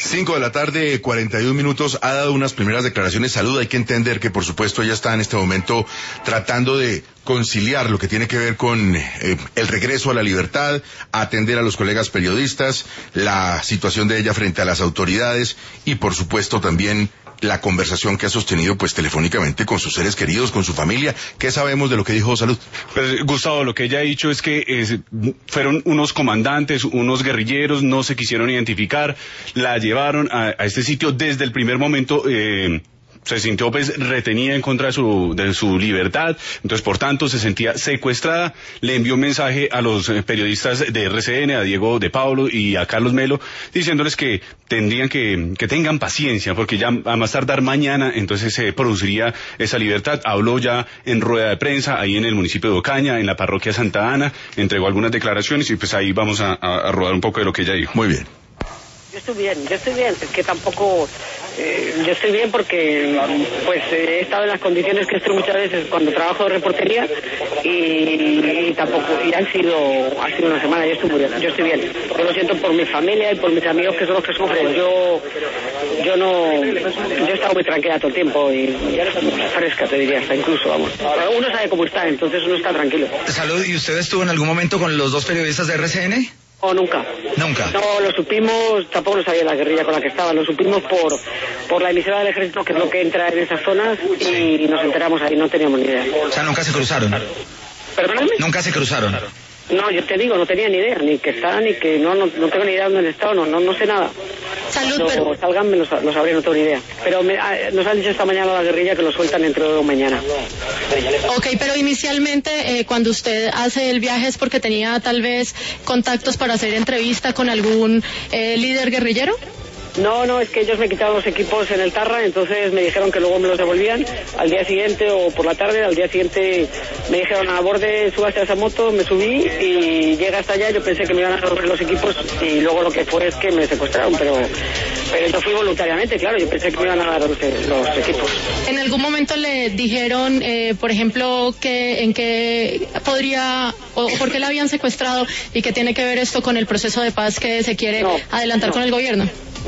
5 de la tarde, 41 minutos, ha dado unas primeras declaraciones. Salud, hay que entender que por supuesto ella está en este momento tratando de conciliar lo que tiene que ver con el regreso a la libertad, atender a los colegas periodistas, la situación de ella frente a las autoridades y por supuesto también la conversación que ha sostenido pues telefónicamente con sus seres queridos, con su familia. ¿Qué sabemos de lo que dijo Salud? Pues, Gustavo, lo que ella ha dicho es que fueron unos comandantes, unos guerrilleros, no se quisieron identificar, la llevaron a este sitio desde el primer momento. Se sintió pues retenida en contra de su libertad, entonces por tanto se sentía secuestrada. Le envió un mensaje a los periodistas de RCN, a Diego de Pablo y a Carlos Melo, diciéndoles que tendrían que tengan paciencia, porque ya a más tardar mañana entonces se produciría esa libertad. Habló ya en rueda de prensa ahí en el municipio de Ocaña, en la parroquia Santa Ana, entregó algunas declaraciones y pues ahí vamos a rodar un poco de lo que ella dijo. Muy bien. Yo estoy bien, es que tampoco, yo estoy bien porque pues he estado en las condiciones que estoy muchas veces cuando trabajo de reportería y tampoco, y ha sido una semana, yo estoy muy bien, yo estoy bien. Yo lo siento por mi familia y por mis amigos que son los que sufren. Yo he estado muy tranquila todo el tiempo y fresca te diría, hasta incluso, vamos. Uno sabe cómo está, entonces uno está tranquilo. Salud, ¿y usted estuvo en algún momento con los dos periodistas de RCN? No, nunca. ¿Nunca? No, lo supimos, tampoco lo sabía la guerrilla con la que estaba, lo supimos por la emisora del ejército, que es lo que entra en esas zonas, y nos enteramos ahí, no teníamos ni idea. O sea, nunca se cruzaron. ¿Perdóname? Nunca se cruzaron. No, yo te digo, no tenía ni idea, ni que estaban, ni que no tengo ni idea de dónde han estado, no sé nada. Salud, Cuando pero... salgan me lo sabré, no tengo ni idea. Pero nos han dicho esta mañana la guerrilla que lo sueltan entre hoy o mañana. Ok, pero inicialmente cuando usted hace el viaje es porque tenía tal vez contactos para hacer entrevista con algún líder guerrillero. No, es que ellos me quitaron los equipos en el Tarra, entonces me dijeron que luego me los devolvían al día siguiente o por la tarde. Al día siguiente me dijeron a borde, súbase a esa moto, me subí y llega hasta allá. Yo pensé que me iban a devolver los equipos y luego lo que fue es que me secuestraron, pero yo fui voluntariamente, claro, yo pensé que me iban a dar los equipos. ¿En algún momento le dijeron, por ejemplo, en qué podría o por qué la habían secuestrado y qué tiene que ver esto con el proceso de paz que se quiere adelantar con el gobierno?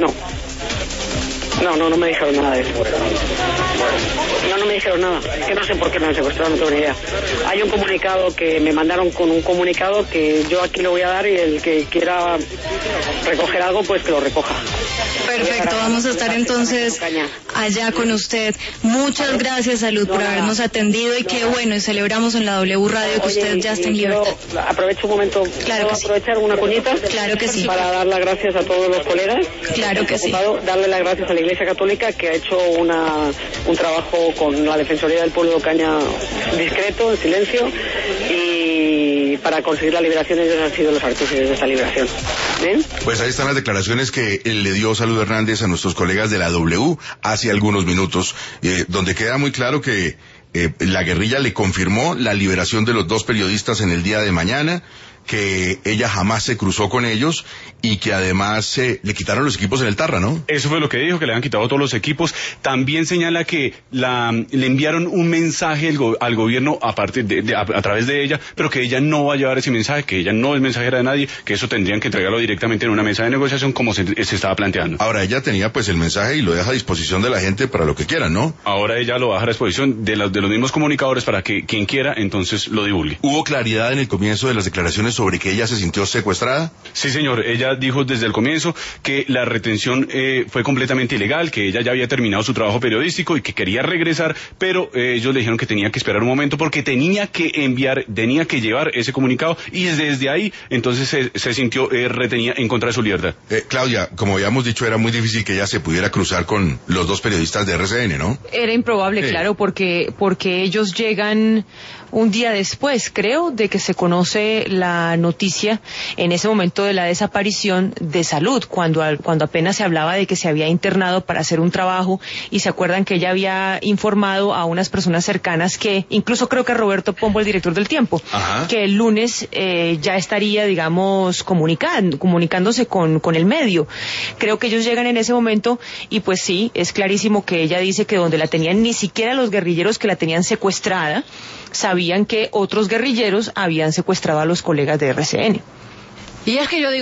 No me dijeron nada de eso. No me dijeron nada. Es que no sé por qué me han secuestrado, no tengo ni idea. Hay un comunicado que me mandaron con un comunicado que yo aquí lo voy a dar y el que quiera recoger algo, pues que lo recoja. Perfecto, vamos a estar entonces allá con usted. Muchas gracias, Salud, por habernos atendido y qué bueno, y celebramos en la W Radio que usted ya está en libertad. Aprovecho un momento, claro que aprovechar una cuñita. Claro que sí. Para dar las gracias a todos los colegas. Claro que sí. Darle las gracias a la Iglesia Católica que ha hecho un trabajo con la Defensoría del Pueblo de Ocaña discreto, en silencio, y para conseguir la liberación ellos han sido los artífices de esta liberación. ¿Bien? Pues ahí están las declaraciones que le dio Salud Hernández a nuestros colegas de la W hace algunos minutos, donde queda muy claro que la guerrilla le confirmó la liberación de los dos periodistas en el día de mañana, que ella jamás se cruzó con ellos y que además le quitaron los equipos en el Tarra, ¿no? Eso fue lo que dijo, que le han quitado todos los equipos. También señala que le enviaron un mensaje al gobierno a través de ella, pero que ella no va a llevar ese mensaje, que ella no es mensajera de nadie, que eso tendrían que entregarlo directamente en una mesa de negociación como se estaba planteando. Ahora ella tenía pues el mensaje y lo deja a disposición de la gente para lo que quieran, ¿no? Ahora ella lo deja a disposición de los mismos comunicadores para que quien quiera entonces lo divulgue. ¿Hubo claridad en el comienzo de las declaraciones sobre que ella se sintió secuestrada? Sí, señor, ella dijo desde el comienzo que la retención fue completamente ilegal, que ella ya había terminado su trabajo periodístico y que quería regresar, pero ellos le dijeron que tenía que esperar un momento porque tenía que llevar ese comunicado y desde ahí entonces se sintió retenida en contra de su libertad. Claudia, como habíamos dicho, era muy difícil que ella se pudiera cruzar con los dos periodistas de RCN, ¿no? Era improbable, claro, porque ellos llegan un día después, creo, de que se conoce la noticia en ese momento de la desaparición de Salud, cuando apenas se hablaba de que se había internado para hacer un trabajo, y se acuerdan que ella había informado a unas personas cercanas que, incluso creo que a Roberto Pombo, el director del Tiempo, que el lunes ya estaría, digamos, comunicándose con el medio. Creo que ellos llegan en ese momento y pues sí, es clarísimo que ella dice que donde la tenían, ni siquiera los guerrilleros que la tenían secuestrada sabían que otros guerrilleros habían secuestrado a los colegas de RCN. Y es que yo digo